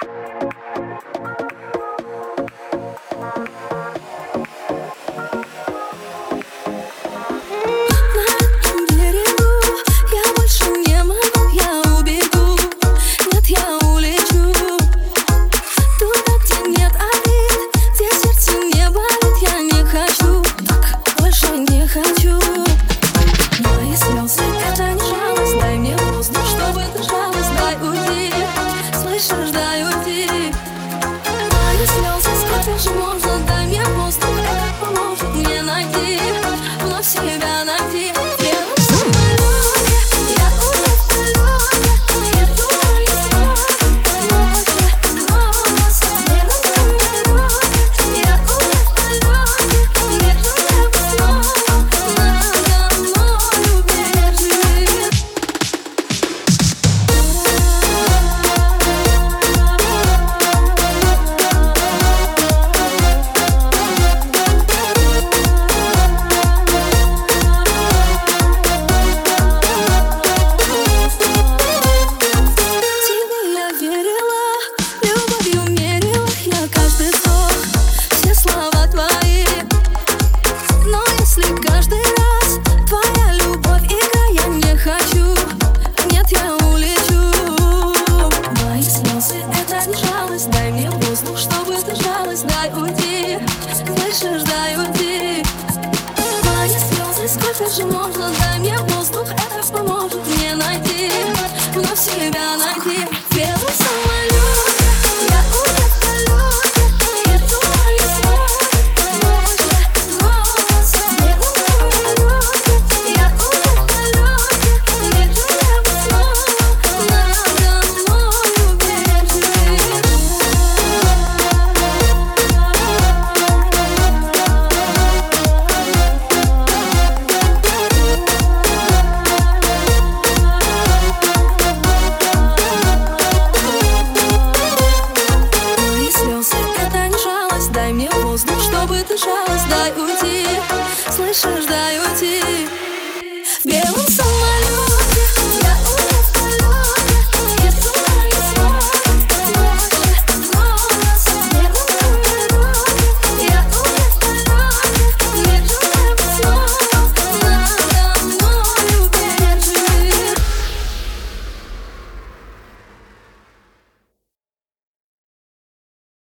Дай уйти. Мои слезы, сколько же можно? Дай мне воздух, это поможет мне найти, вновь себя найти. Каждый раз твоя любовь, игра, я не хочу. Нет, я улечу. Мои слезы, это не жалость. Дай мне воздух, чтобы держалась. Дай уйти, слышишь, дай уйти. Мои слезы, сколько же можно?